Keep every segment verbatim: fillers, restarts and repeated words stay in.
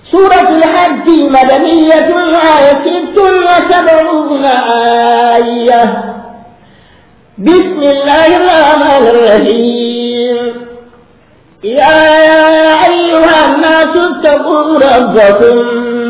سورة الحج مدنية آية ست وسبعون آية. بسم الله الرحمن الرحيم. يا أيها الناس اتقوا ربكم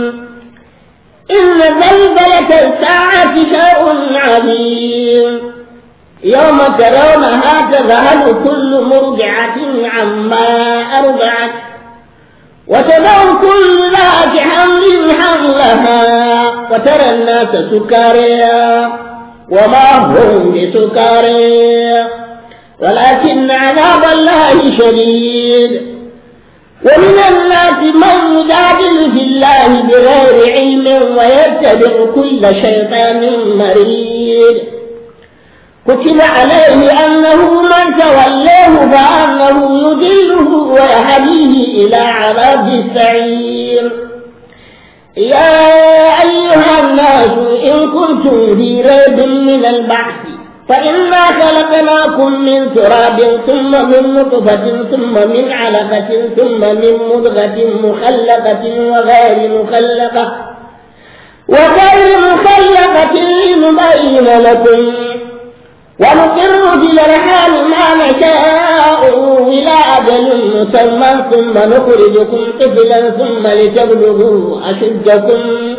إن زلزلة الساعة شيء عظيم يوم ترونها تذهل كل مرضعة عما أرضعت وتضع كل ذات حمل حملها وترى الناس سكارى وما هم بسكارى ولكن عذاب الله شديد. ومن الناس من يجادل في الله بغير علم ويتبع كل شيطان مريد. كتب عليه أنه من تولاه فأنه يضله ويهديه إلى عذاب السعير. يا أيها الناس إن كنتم في ريب من البعث فإنا خلقناكم من تراب ثم من نطفة ثم من علقة ثم من مضغة مخلقة وغير مخلقة وغير مخلقة لنبين لكم ونقر في الأرحام ما نشاء إلى أجل مسمى ثم نخرجكم طفلا ثم لتبلغوا أشدكم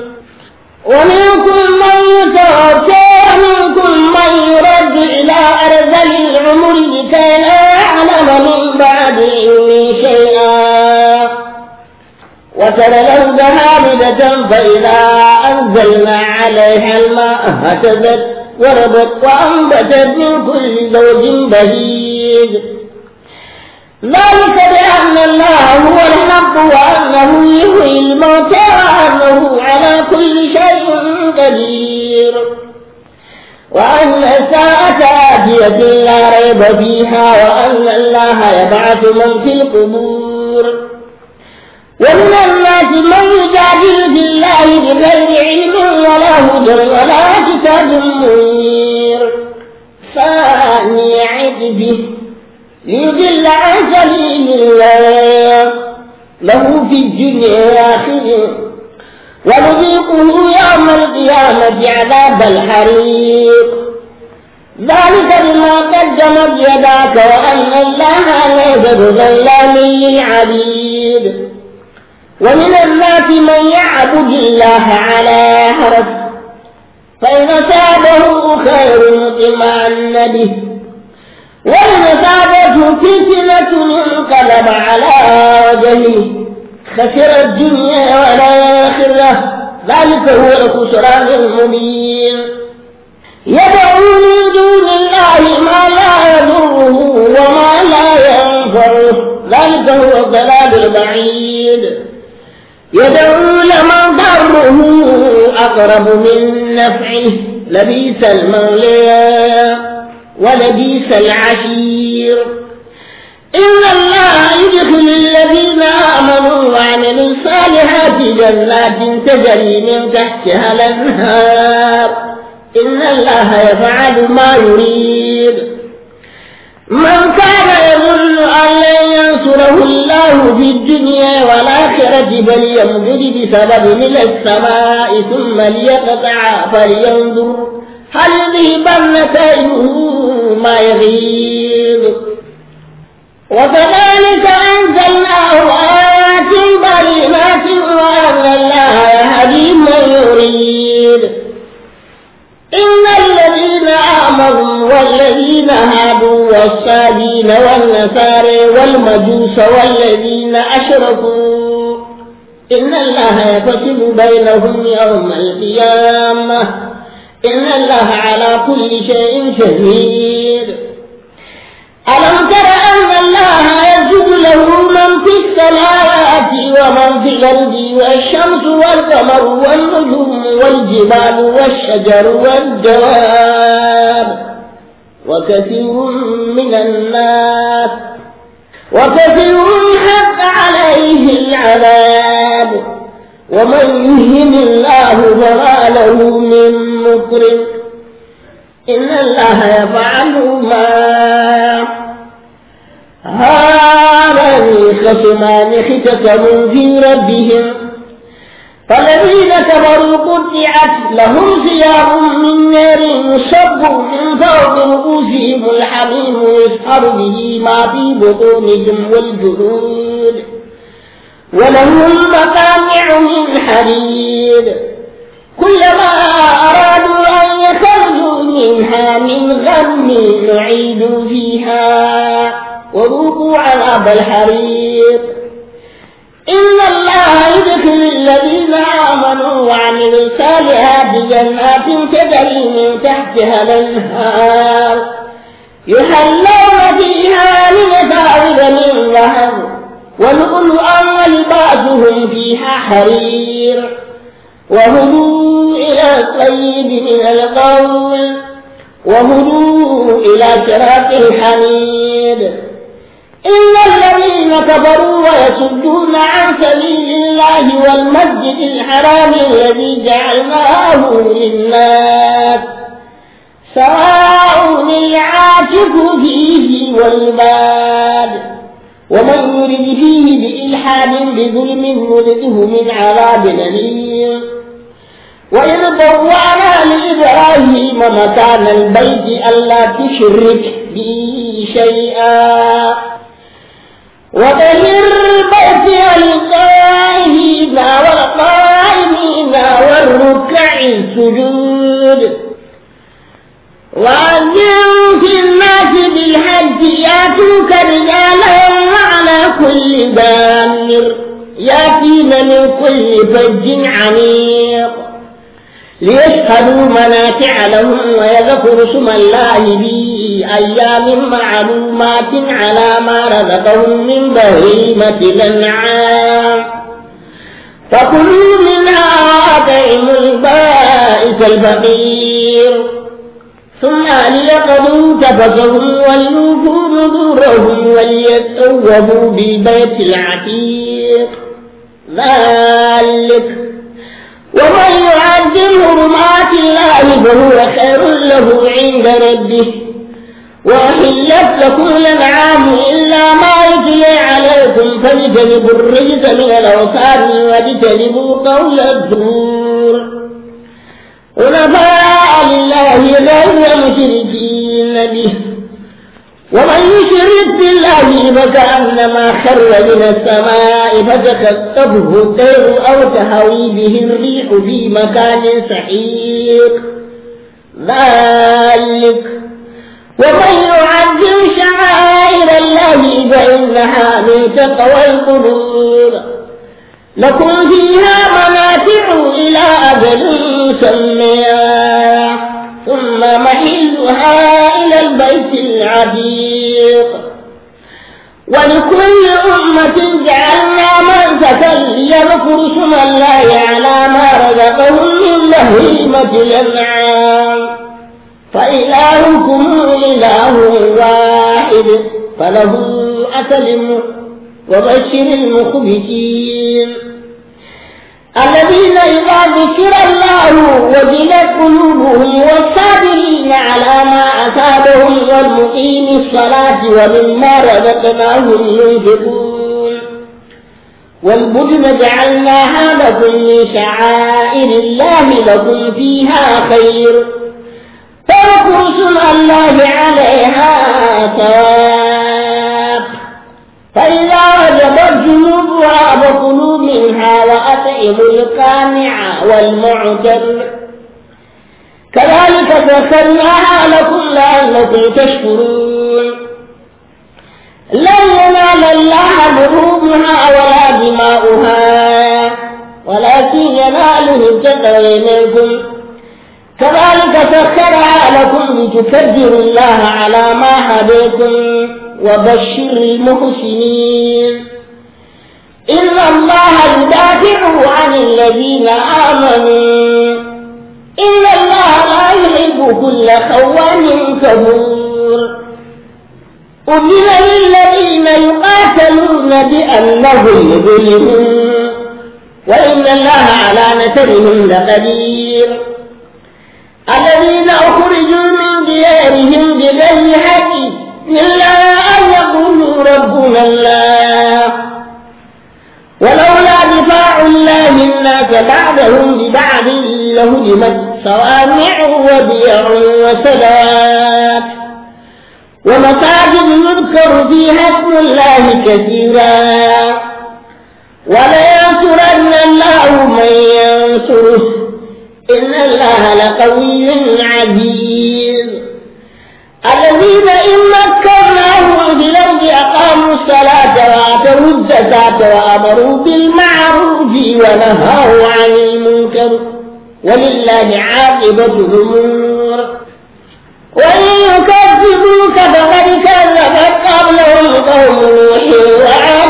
ومنكم من يتوفى ومنكم من يرد إلى أرذل العمر لكي لا يعلم من بعد علم شيئا وترى الأرض هامدة فإذا أنزلنا عليها الماء اهتزت وربت وأنبتت من كل زوج بهيج. ذلك بأن الله هو الحق وأنه يحيي الموتى وأنه على كل شيء قدير وأن الساعة آتية لا ريب فيها وأن الله يبعث من في القبور. ومن الناس من يجادل في الله بغير علم ولا هدى ولا كتاب منير ثاني عتبه ليضل عن سبيل الله له في الدنيا والآخرة ونذيقه يوم القيامة عذاب الحريق. ذلك بما قدمت يداك وأن الله ليس بظلام للعبيد. ومن الناس من يعبد الله على حرف فإن أصابه خير اطمأن به وإن أصابته فتنة انقلب على وجهه خسر الدنيا والآخرة. ذلك هو الخسران المبين. يدعو من دون الله ما لا يضره وما لا ينفعه ذلك هو الضلال البعيد. يدعو لمن ضره أقرب من نفعه لبئس المولى ولبئس العشير. إن الله يدخل الذين آمنوا وعملوا الصالحات جنات تجري من تحتها الأنهار إن الله يفعل ما يريد. من كان يظن أن لن ينصره الله في الدنيا والآخرة فليمدد بسبب من السماء ثم ليقطع فلينظر هل يذهبن كيده ما يغيظ. وكذلك أنزلناه آيات بينات وأن الله يهدي من يريد. إن الذين آمنوا والذين هادوا والصابين والنصارى والمجوس والذين أشركوا إن الله يفصل بينهم يوم القيامة إن الله على كل شيء شهيد. ألم تر أن الله يسجد له من في السماوات ومن في الأرض والشمس والقمر والنجوم والجبال والشجر والدواب وكثير من الناس وكثير حق عليه العذاب ومن يهن الله فما له من مكرم إن الله يفعل ما هذان خصمان اختصموا في ربهم كفروا قطعت لهم ثياب من نار يصب من فوق رؤوسهم الحميم يسحر به ما في بطونهم والجلود ولهم مقامع من حديد كلما أرادوا أن يخرجوا منها من غم نعيدوا فيها وذوقوا عذاب الحريق إن الله يدخل الذين آمنوا وعملوا الصالحات جنات تجري من تحتها الأنهار يحلون فيها من أساور من ذهب ولؤلؤا ولباسهم فيها حرير وهدوا إلى الطيب من القول وهدوا إلى صراط الحميد إن الذين كفروا ويصدون عن سبيل الله والمسجد الحرام الذي جعلناه للناس سواء العاكف فيه والباد ومن يرد فيه بإلحاد بظلم نذقه من عذاب أليم وإذ طوعنا لإبراهيم مكان البيت ألا تشرك بي شيئا وطهر بيتي للطائفين والقائمين والركع السجود وأذن في الناس بالحج يأتوك رجالا وعلى كل بامر يأتين من كل فج عميق ليشهدوا منافع لهم ويذكروا اسم الله في أيام معلومات على ما رزقهم من بهيمة الأنعام فكلوا منها وأطعموا البائس الفقير ثم ليقضوا تفثهم وليوفوا نذورهم وليطوفوا بالبيت العتيق ذلك ومن يعظم حرمات الله فهو خير له عند ربه وأحلت لكم الأنعام إلا ما يتلى عليكم فاجتنبوا الرجس من الأوثان واجتنبوا قول الزور حنفاء لله غير مشركين به ومن يشرك بالله فكأنما خر من السماء فتخطفه الطير أو تهوي به الريح في مكان سحيق ذلك ومن يعظم شعائر الله فإنها من تقوى القلوب لكم فيها منافع إلى أجل مسمى ثم محلها إلى البيت العتيق ولكل أمة جعلنا منسكا ليذكروا اسم الله على ما رزقهم من بهيمة الأنعام فإلهكم إله واحد فله أسلم وبشر المخبتين الذين إذا ذكر الله وجلت قلوبهم والصابرين على ما أصابهم والمقيم الصلاة ومما رزقناهم ينفقون والبدن جعلناها لكم من شعائر الله لكم فيها خير فاذكروا اسم الله عليها ثواب فإذا وجبت جنوبها فكلوا منها وأطعموا القانع والمعتر كذلك سخرناها لكم لعلكم تشكرون لن ينال الله لحومها ولا دماؤها ولكن يناله التقوى منكم كذلك سخرها لكم لتكبروا الله على ما هديكم وبشر المحسنين إن الله يدافع عن الذين آمنوا إن الله لا يحب كل خوان كفور أذن للذين يقاتلون بأنهم ظلموا وإن الله على نصرهم لقدير الذين أخرجوا من ديارهم بغير حق إلا أن يقولوا ربنا الله ولولا دفاع الله الناس الناس بعدهم ببعض لهدمت صوامع وبيع وصلوات ومساجد يذكر فيها اسم الله كثيرا ولينصرن الله من ينصره إن الله لقوي عزيز. الذين إن مكناهم في الأرض أقاموا الصلاة وآتوا الزكاة وأمروا بالمعروف ونهوا عن المنكر ولله عاقبة الأمور. وإن يكذبوك فقد كذبت قبلهم قوم نوح وعاد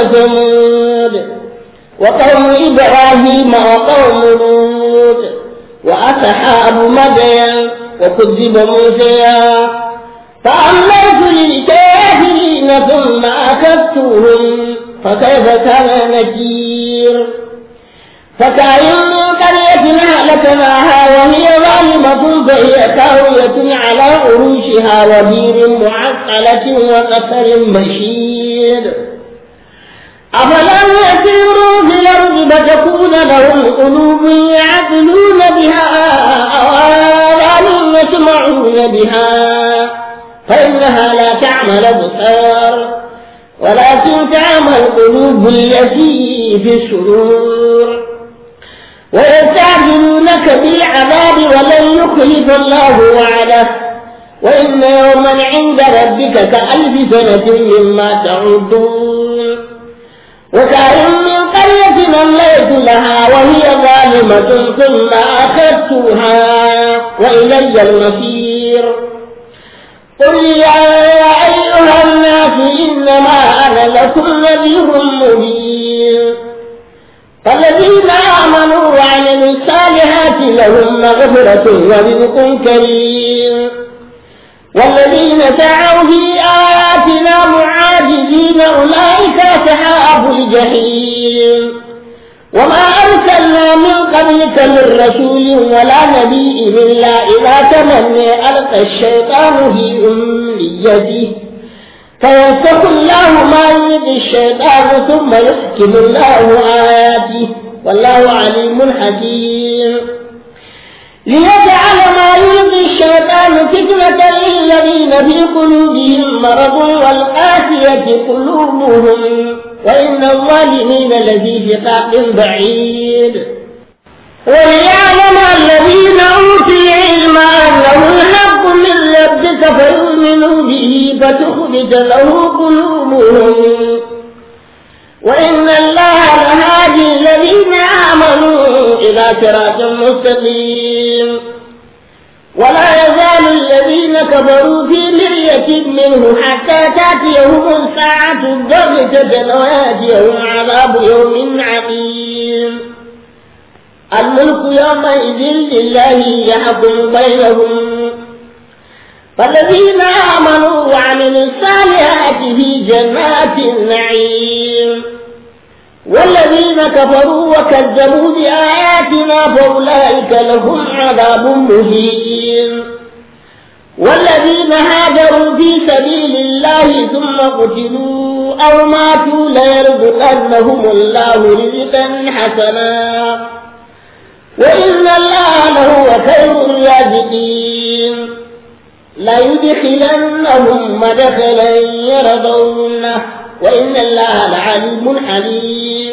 وثمود وقوم إبراهيم وقوم لوط وأصحاب مدين وكذب موسى فأمليت للكافرين ثم أخذتهم فكيف كان نكير. فكأين من قرية أهلكناها وهي ظالمة فهي خاوية على عروشها وبير معطلة وقصر مشيد. أفلم يسيروا في الأرض فتكون لهم قلوب يعقلون بها أو آذان يسمعون بها فإنها لا تعمى الأبصار ولكن تعمى القلوب التي في الصدور. ويستعجلونك بالعذاب ولن يخلف الله وعده وإن يوما عند ربك كألف سنة مما تعدون. وكأين من قرية أمليت لها وهي ظالمة ثم أخذتها وإلي المصير. قل يا أيها الناس إنما أنا لكم نذير مبين. فالذين آمنوا وعملوا الصالحات لهم مغفرة ورزق كريم والذين سعوا في آياتنا معاجزين أولئك أصحاب الجحيم. وما أرسلنا من قبلك من رسول ولا نبي إلا إذا تمنى ألقى الشيطان في أمنيته فينسخ الله ما يريد الشيطان ثم يحكم الله آياته والله عليم حكيم. ليجعل ما يلقي الشيطان فتنة للذين في قلوبهم مرض والقاسية قلوبهم وإن الظالمين لفي شقاق بعيد. وليعلم الذين أوتوا العلم أنه الحق من ربك فيؤمنوا به فتخبت له قلوبهم وإن الله لهادي الذين آمنوا إلى صراط مستقيم. ولا يزال الذين كفروا في مرية منه حتى تأتيهم الساعة بغتة أو يأتيهم عذاب يوم عقيم. الملك يومئذ لله يحكم بينهم. فالذين آمنوا وعملوا الصالحات في جنات النعيم والذين كفروا وكذبوا بآياتنا فأولئك لهم عذاب مهين. والذين هاجروا في سبيل الله ثم قتلوا أو ماتوا ليرزقنهم الله رزقا حسنا وإن الله لهو خير الرازقين. ليدخلنهم مدخلا يرضونه وإن الله لعليم حليم.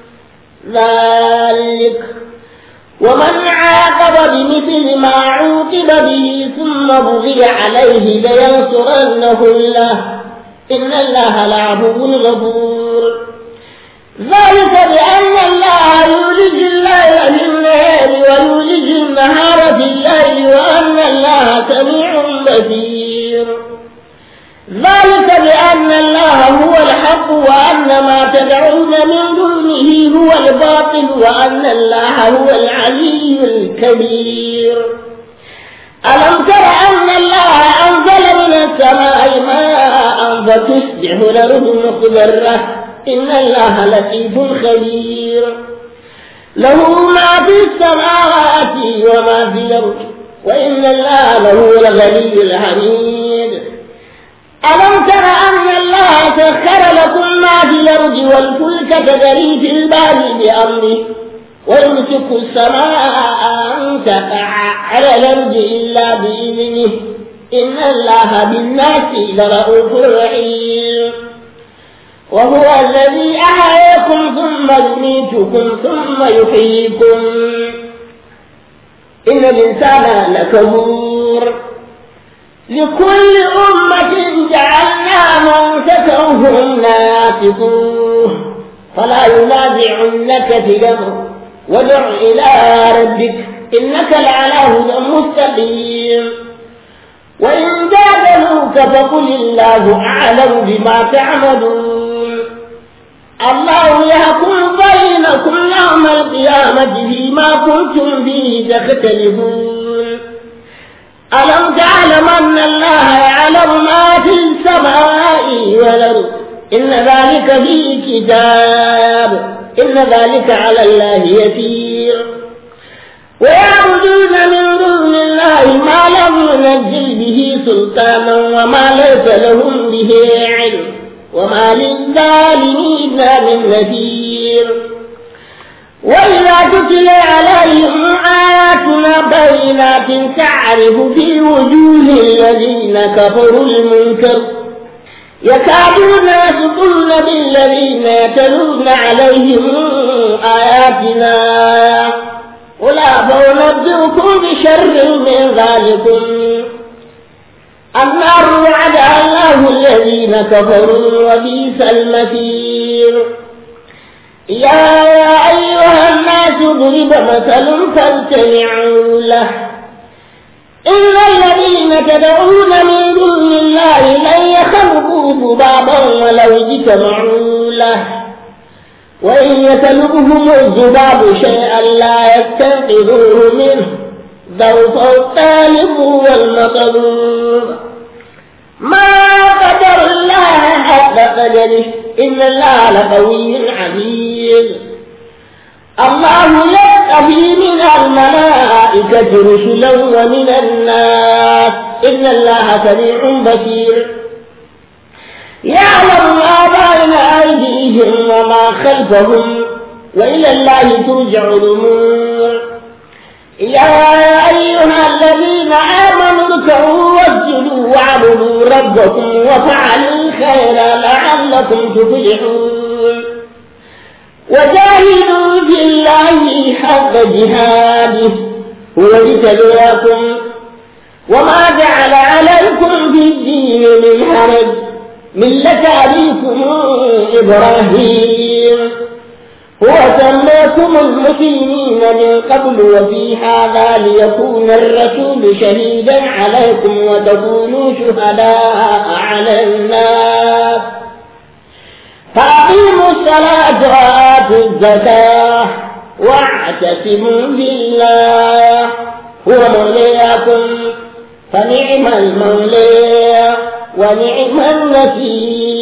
ذلك ومن عاقب بمثل ما عوقب به ثم بغي عليه لينصرنه الله إن الله لعفو غفور. ذلك بأن الله يولج الليل في النهار ويولج النهار في الليل وأن الله سميع بصير. ذلك بأن الله هو الحق وأن ما تدعون من دونه هو الباطل وأن الله هو العلي الكبير. ألم تر أن الله أنزل من السماء ماء فتصبح الأرض مخضرة إن الله لطيف خبير. له ما في السماوات وما في الأرض وإن الله لهو الغني الحميد. ألم تر أن الله سخر لكم ما في الأرض والفلك تجري في البحر بأمره ويمسك السماء أن تقع على الأرض إلا بإذنه إن الله بالناس لرؤوف رحيم وهو الذي أحياكم ثم يميتكم ثم يحييكم إن الإنسان لكفور لكل أمة جعلنا منسكا هم ناسكوه فلا ينازعنك في الأمر وادع إلى ربك إنك لعلى هدى مستقيم وإن جادلوك فقل الله أعلم بما تعملون الله يحكم بينكم يوم القيامة فيما كنتم به تختلفون ألم تعلم أن الله يعلم ما في السماء والأرض إن ذلك في كتاب إن ذلك على الله يسير ويعبدون من دون الله ما لم ينزل به سلطانا وما ليس لهم به علم وما للظالمين من نذير وإذا تتلى عليهم آياتنا بينات تعرف في وجوه الذين كفروا المنكر يكادون يسطون بالذين يتلون عليهم آياتنا قل أفأنبئكم بشر من ذلكم النار وعدها الله الذين كفروا وبئس المصير يا أيها الناس ضرب مثل فاستمعوا له إن الذين تدعون من دون الله لن يخلقوا ذبابا ولو اجتمعوا له وإن يسلبهم الذباب شيئا لا يستنقذوه منه ضعف الطالب والمطلوب ما قدر الله حق قدره إن الله لقوي عزيز الله يستحيي من الملائكة رسلا ومن الناس إن الله سميع بصير يعلم ما بين أيديهم وما خلفهم وإلى الله ترجع الأمور يا أيها الذين آمنوا اركعوا واسجدوا واعبدوا ربكم وفعلوا الخير لعلكم تفلحون وجاهدوا في الله حق جهاده هو اجتباكم وما جعل عليكم في الدين من حرج ملة أبيكم إبراهيم هو سماكم المسلمين من قبل وفي هذا ليكون الرسول شهيدا عليكم وتكونوا شهداء على الناس فأقيموا الصلاة وآتوا الزكاة واعتصموا بالله هو مولاكم فنعم المولى ونعم النصير